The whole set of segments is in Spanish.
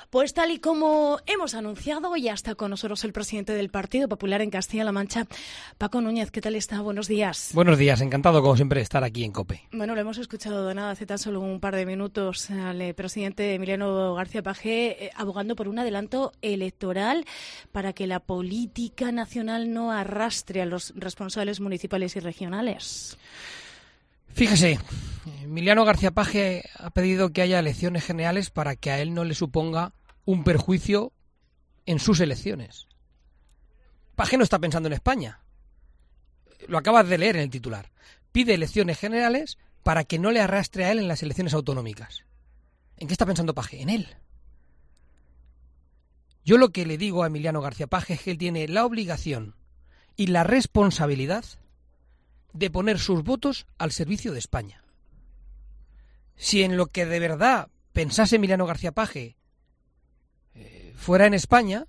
Pues tal y como hemos anunciado, ya está con nosotros el presidente del Partido Popular en Castilla-La Mancha, Paco Núñez. ¿Qué tal está? Buenos días. Buenos días, encantado como siempre de estar aquí en COPE. Bueno, lo hemos escuchado hace tan solo un par de minutos al presidente Emiliano García Paje abogando por un adelanto electoral para que la política nacional no arrastre a los responsables municipales y regionales. Fíjese, Emiliano García Paje ha pedido que haya elecciones generales para que a él no le suponga un perjuicio en sus elecciones. Paje no está pensando en España. Lo acabas de leer en el titular. Pide elecciones generales para que no le arrastre a él en las elecciones autonómicas. ¿En qué está pensando Paje? En él. Yo lo que le digo a Emiliano García Paje es que él tiene la obligación y la responsabilidad de poner sus votos al servicio de España. Si en lo que de verdad pensase Emiliano García Paje fuera en España,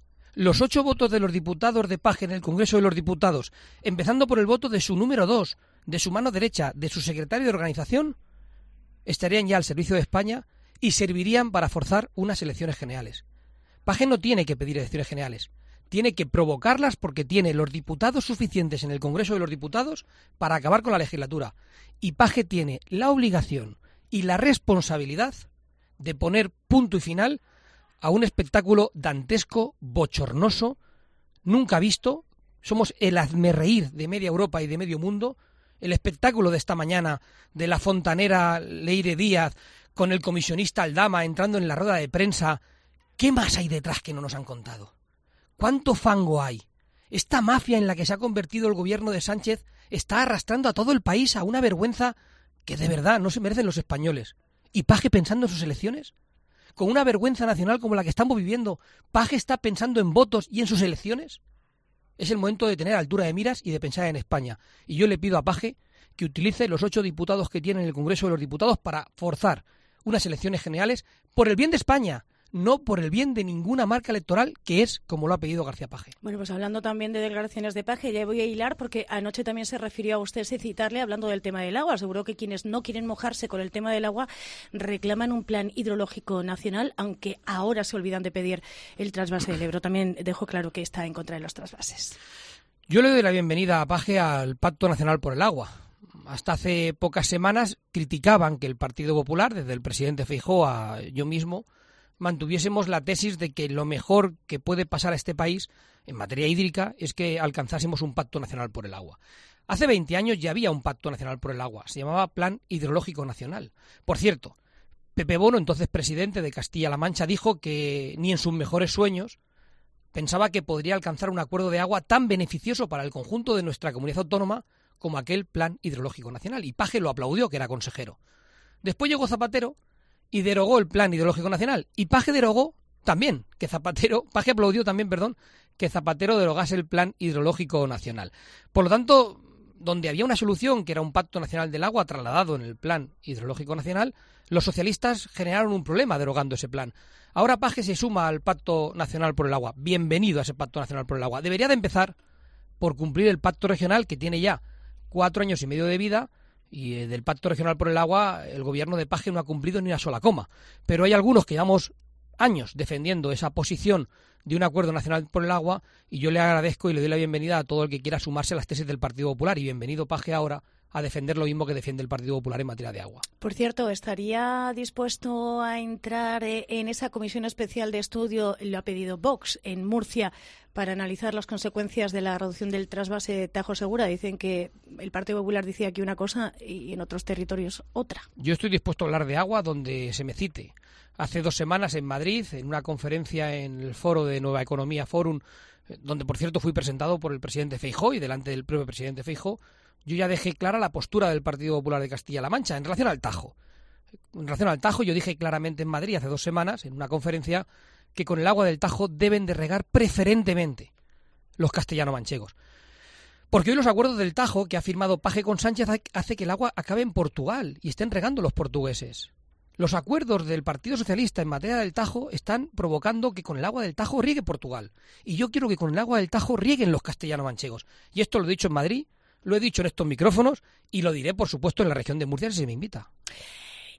los 8 votos de los diputados de Paje en el Congreso de los Diputados, empezando por el voto de su número 2, de su mano derecha, de su secretario de organización, estarían ya al servicio de España y servirían para forzar unas elecciones generales. Paje no tiene que pedir elecciones generales. Tiene que provocarlas porque tiene los diputados suficientes en el Congreso de los Diputados para acabar con la legislatura. Y Paje tiene la obligación y la responsabilidad de poner punto y final a un espectáculo dantesco, bochornoso, nunca visto. Somos el hazmerreír de media Europa y de medio mundo. El espectáculo de esta mañana de la fontanera Leire Díaz con el comisionista Aldama entrando en la rueda de prensa. ¿Qué más hay detrás que no nos han contado? ¿Cuánto fango hay? Esta mafia en la que se ha convertido el gobierno de Sánchez está arrastrando a todo el país a una vergüenza que de verdad no se merecen los españoles. ¿Y Paje pensando en sus elecciones? ¿Con una vergüenza nacional como la que estamos viviendo, Paje está pensando en votos y en sus elecciones? Es el momento de tener altura de miras y de pensar en España. Y yo le pido a Paje que utilice los 8 diputados que tiene en el Congreso de los Diputados para forzar unas elecciones generales por el bien de España, no por el bien de ninguna marca electoral, que es como lo ha pedido García Paje. Bueno, pues hablando también de declaraciones de Paje, ya voy a hilar porque anoche también se refirió a usted sin citarle hablando del tema del agua. Seguro que quienes no quieren mojarse con el tema del agua reclaman un plan hidrológico nacional, aunque ahora se olvidan de pedir el trasvase del Ebro. También dejó claro que está en contra de los trasvases. Yo le doy la bienvenida a Paje al Pacto Nacional por el Agua. Hasta hace pocas semanas criticaban que el Partido Popular, desde el presidente Feijóo a yo mismo, mantuviésemos la tesis de que lo mejor que puede pasar a este país en materia hídrica es que alcanzásemos un pacto nacional por el agua. Hace 20 años ya había un pacto nacional por el agua, se llamaba Plan Hidrológico Nacional. Por cierto, Pepe Bono, entonces presidente de Castilla-La Mancha, dijo que ni en sus mejores sueños pensaba que podría alcanzar un acuerdo de agua tan beneficioso para el conjunto de nuestra comunidad autónoma como aquel Plan Hidrológico Nacional. Y Paje lo aplaudió, que era consejero. Después llegó Zapatero y derogó el Plan Hidrológico Nacional. Y Paje derogó también, Paje aplaudió también, que Zapatero derogase el Plan Hidrológico Nacional. Por lo tanto, donde había una solución, que era un Pacto Nacional del Agua trasladado en el Plan Hidrológico Nacional, los socialistas generaron un problema derogando ese plan. Ahora Paje se suma al Pacto Nacional por el Agua. Bienvenido a ese Pacto Nacional por el Agua. Debería de empezar por cumplir el Pacto Regional, que tiene ya 4 años y medio de vida, y del Pacto Regional por el Agua el gobierno de Paje no ha cumplido ni una sola coma. Pero hay algunos que llevamos años defendiendo esa posición de un acuerdo nacional por el agua, y yo le agradezco y le doy la bienvenida a todo el que quiera sumarse a las tesis del Partido Popular, y bienvenido Paje ahora a defender lo mismo que defiende el Partido Popular en materia de agua. Por cierto, ¿estaría dispuesto a entrar en esa comisión especial de estudio, lo ha pedido Vox, en Murcia, para analizar las consecuencias de la reducción del trasvase Tajo Segura? Dicen que el Partido Popular decía aquí una cosa y en otros territorios otra. Yo estoy dispuesto a hablar de agua donde se me cite. Hace 2 semanas en Madrid, en una conferencia en el foro de Nueva Economía Forum, donde por cierto fui presentado por el presidente Feijóo y delante del propio presidente Feijóo, yo ya dejé clara la postura del Partido Popular de Castilla-La Mancha en relación al Tajo. En relación al Tajo, yo dije claramente en Madrid hace 2 semanas, en una conferencia, que con el agua del Tajo deben de regar preferentemente los castellano-manchegos. Porque hoy los acuerdos del Tajo que ha firmado Paje con Sánchez hace que el agua acabe en Portugal y estén regando los portugueses. Los acuerdos del Partido Socialista en materia del Tajo están provocando que con el agua del Tajo riegue Portugal. Y yo quiero que con el agua del Tajo rieguen los castellano-manchegos. Y esto lo he dicho en Madrid, lo he dicho en estos micrófonos y lo diré, por supuesto, en la región de Murcia si se me invita.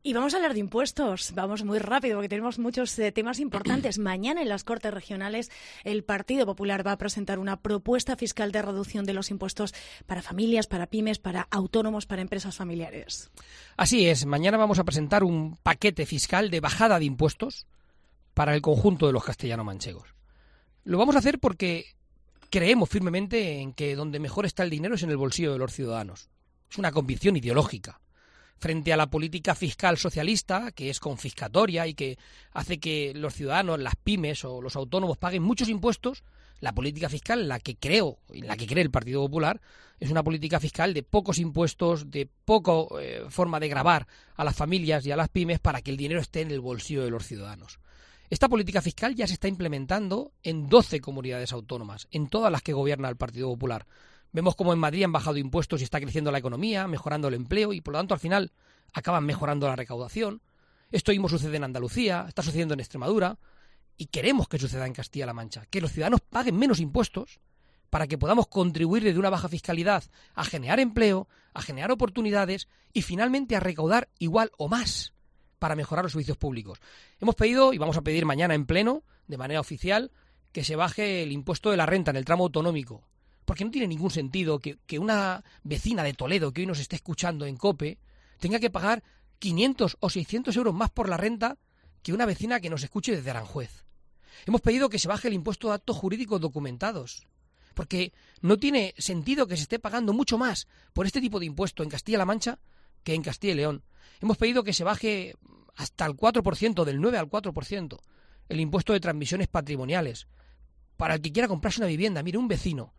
Y vamos a hablar de impuestos. Vamos muy rápido porque tenemos muchos temas importantes. Mañana en las Cortes Regionales el Partido Popular va a presentar una propuesta fiscal de reducción de los impuestos para familias, para pymes, para autónomos, para empresas familiares. Así es. Mañana vamos a presentar un paquete fiscal de bajada de impuestos para el conjunto de los castellano-manchegos. Lo vamos a hacer porque creemos firmemente en que donde mejor está el dinero es en el bolsillo de los ciudadanos. Es una convicción ideológica. Frente a la política fiscal socialista, que es confiscatoria y que hace que los ciudadanos, las pymes o los autónomos paguen muchos impuestos, la política fiscal, en la que cree el Partido Popular, es una política fiscal de pocos impuestos, de poca forma de gravar a las familias y a las pymes para que el dinero esté en el bolsillo de los ciudadanos. Esta política fiscal ya se está implementando en 12 comunidades autónomas, en todas las que gobierna el Partido Popular. Vemos cómo en Madrid han bajado impuestos y está creciendo la economía, mejorando el empleo y, por lo tanto, al final acaban mejorando la recaudación. Esto mismo sucede en Andalucía, está sucediendo en Extremadura y queremos que suceda en Castilla-La Mancha, que los ciudadanos paguen menos impuestos para que podamos contribuir desde una baja fiscalidad a generar empleo, a generar oportunidades y, finalmente, a recaudar igual o más para mejorar los servicios públicos. Hemos pedido, y vamos a pedir mañana en pleno, de manera oficial, que se baje el impuesto de la renta en el tramo autonómico. Porque no tiene ningún sentido que una vecina de Toledo que hoy nos esté escuchando en COPE tenga que pagar 500 o 600 euros más por la renta que una vecina que nos escuche desde Aranjuez. Hemos pedido que se baje el impuesto de actos jurídicos documentados, porque no tiene sentido que se esté pagando mucho más por este tipo de impuesto en Castilla-La Mancha que en Castilla y León. Hemos pedido que se baje hasta el 4%, del 9 al 4%, el impuesto de transmisiones patrimoniales. Para el que quiera comprarse una vivienda, mire, un vecino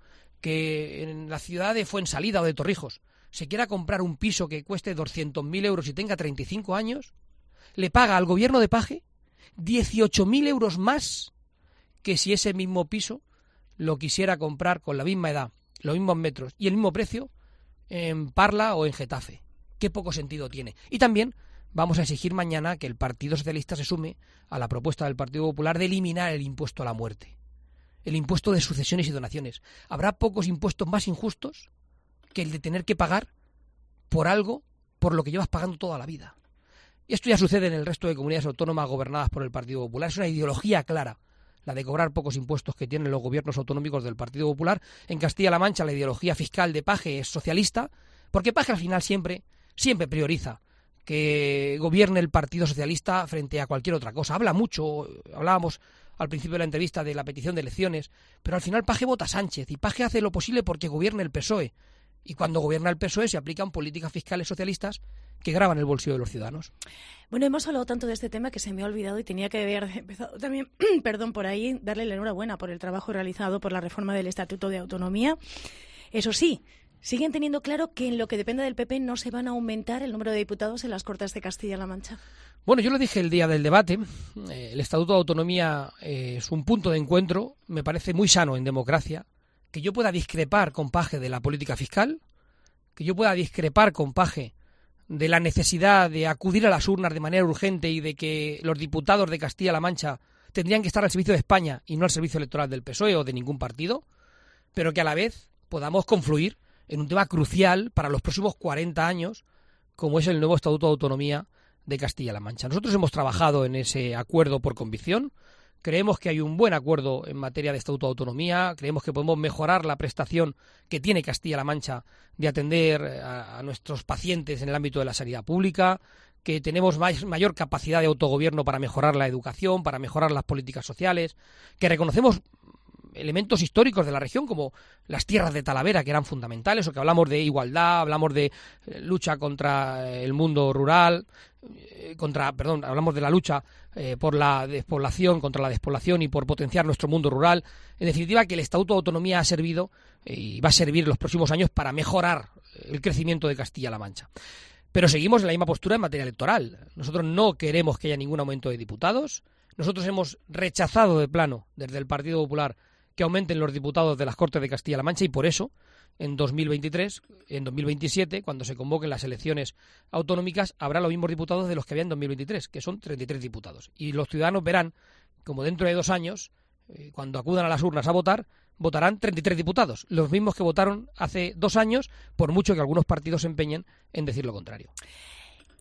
que en la ciudad de Fuensalida o de Torrijos se quiera comprar un piso que cueste 200.000 euros y tenga 35 años, le paga al gobierno de Paje 18.000 euros más que si ese mismo piso lo quisiera comprar con la misma edad, los mismos metros y el mismo precio en Parla o en Getafe. Qué poco sentido tiene. Y también vamos a exigir mañana que el Partido Socialista se sume a la propuesta del Partido Popular de eliminar el impuesto a la muerte, el impuesto de sucesiones y donaciones. ¿Habrá pocos impuestos más injustos que el de tener que pagar por algo por lo que llevas pagando toda la vida? Y esto ya sucede en el resto de comunidades autónomas gobernadas por el Partido Popular. Es una ideología clara, la de cobrar pocos impuestos que tienen los gobiernos autonómicos del Partido Popular. En Castilla-La Mancha la ideología fiscal de Paje es socialista, porque Paje al final siempre prioriza que gobierne el Partido Socialista frente a cualquier otra cosa. Habla mucho, hablábamos al principio de la entrevista de la petición de elecciones, pero al final Paje vota a Sánchez y Paje hace lo posible porque gobierne el PSOE. Y cuando gobierna el PSOE se aplican políticas fiscales socialistas que gravan el bolsillo de los ciudadanos. Bueno, hemos hablado tanto de este tema que se me ha olvidado y tenía que haber empezado también, por ahí, darle la enhorabuena por el trabajo realizado por la reforma del Estatuto de Autonomía. Eso sí, siguen teniendo claro que en lo que depende del PP no se van a aumentar el número de diputados en las Cortes de Castilla-La Mancha. Bueno, yo lo dije el día del debate, el Estatuto de Autonomía es un punto de encuentro, me parece muy sano en democracia, que yo pueda discrepar con Paje de la política fiscal, que yo pueda discrepar con Paje de la necesidad de acudir a las urnas de manera urgente y de que los diputados de Castilla-La Mancha tendrían que estar al servicio de España y no al servicio electoral del PSOE o de ningún partido, pero que a la vez podamos confluir en un tema crucial para los próximos 40 años, como es el nuevo Estatuto de Autonomía de Castilla-La Mancha. Nosotros hemos trabajado en ese acuerdo por convicción, creemos que hay un buen acuerdo en materia de Estatuto de Autonomía, creemos que podemos mejorar la prestación que tiene Castilla-La Mancha de atender a nuestros pacientes en el ámbito de la sanidad pública, que tenemos mayor capacidad de autogobierno para mejorar la educación, para mejorar las políticas sociales, que reconocemos elementos históricos de la región como las tierras de Talavera, que eran fundamentales, o que hablamos de igualdad, hablamos de lucha contra el mundo rural, hablamos de la lucha por la despoblación, contra la despoblación y por potenciar nuestro mundo rural. En definitiva, que el Estatuto de Autonomía ha servido y va a servir en los próximos años para mejorar el crecimiento de Castilla-La Mancha. Pero seguimos en la misma postura en materia electoral. Nosotros no queremos que haya ningún aumento de diputados. Nosotros hemos rechazado de plano, desde el Partido Popular, que aumenten los diputados de las Cortes de Castilla-La Mancha y por eso en 2023, en 2027, cuando se convoquen las elecciones autonómicas, habrá los mismos diputados de los que había en 2023, que son 33 diputados. Y los ciudadanos verán como dentro de 2 años, cuando acudan a las urnas a votar, votarán 33 diputados, los mismos que votaron hace 2 años, por mucho que algunos partidos se empeñen en decir lo contrario.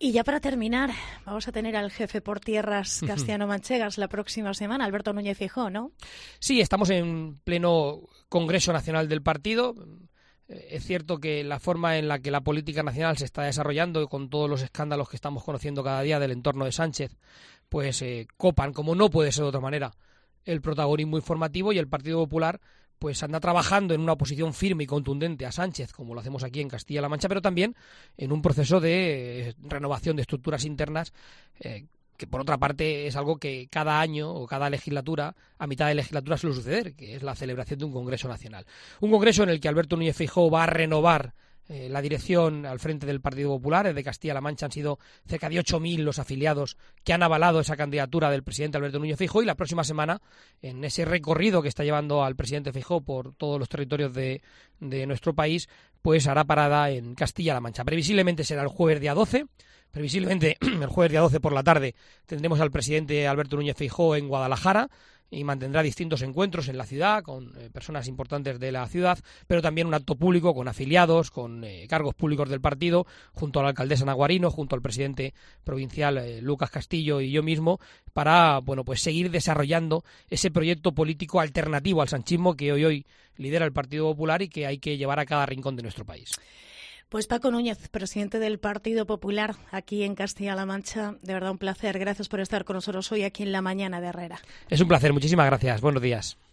Y ya para terminar, vamos a tener al jefe por tierras castellano-manchegas la próxima semana, Alberto Núñez Feijóo, ¿no? Sí, estamos en pleno Congreso Nacional del partido. Es cierto que la forma en la que la política nacional se está desarrollando, con todos los escándalos que estamos conociendo cada día del entorno de Sánchez, pues copan, como no puede ser de otra manera, el protagonismo informativo, y el Partido Popular pues anda trabajando en una oposición firme y contundente a Sánchez, como lo hacemos aquí en Castilla-La Mancha, pero también en un proceso de renovación de estructuras internas, que por otra parte es algo que cada año o cada legislatura, a mitad de legislatura, suele suceder, que es la celebración de un Congreso Nacional. Un Congreso en el que Alberto Núñez Feijóo va a renovar la dirección al frente del Partido Popular. Desde Castilla-La Mancha han sido cerca de 8.000 los afiliados que han avalado esa candidatura del presidente Alberto Núñez Feijóo, y la próxima semana, en ese recorrido que está llevando al presidente Feijóo por todos los territorios de nuestro país, pues hará parada en Castilla-La Mancha. Previsiblemente será el jueves día 12. Previsiblemente el jueves día 12 por la tarde tendremos al presidente Alberto Núñez Feijóo en Guadalajara, y mantendrá distintos encuentros en la ciudad con personas importantes de la ciudad, pero también un acto público con afiliados, con cargos públicos del partido, junto a la alcaldesa Naguarino, junto al presidente provincial Lucas Castillo y yo mismo, para pues seguir desarrollando ese proyecto político alternativo al sanchismo que hoy lidera el Partido Popular y que hay que llevar a cada rincón de nuestro país. Pues Paco Núñez, presidente del Partido Popular aquí en Castilla-La Mancha, de verdad un placer. Gracias por estar con nosotros hoy aquí en La Mañana de Herrera. Es un placer, muchísimas gracias. Buenos días.